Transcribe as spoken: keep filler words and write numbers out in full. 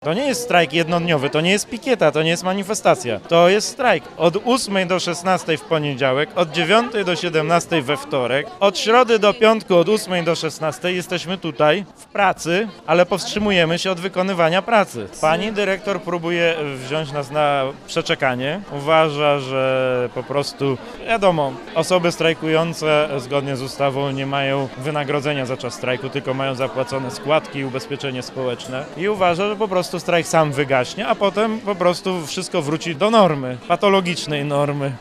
To nie jest strajk jednodniowy, to nie jest pikieta, to nie jest manifestacja. To jest strajk od ósmej do szesnastej w poniedziałek, od dziewiątej do siedemnastej we wtorek, od środy do piątku od ósmej do szesnastej jesteśmy tutaj w pracy, ale powstrzymujemy się od wykonywania pracy. Pani dyrektor próbuje wziąć nas na przeczekanie. Uważa, że po prostu, wiadomo, osoby strajkujące zgodnie z ustawą nie mają wynagrodzenia za czas strajku, tylko mają zapłacone składki i ubezpieczenie społeczne. I uważa, że po prostu strajk sam wygaśnie, a potem po prostu wszystko wróci do normy, patologicznej normy.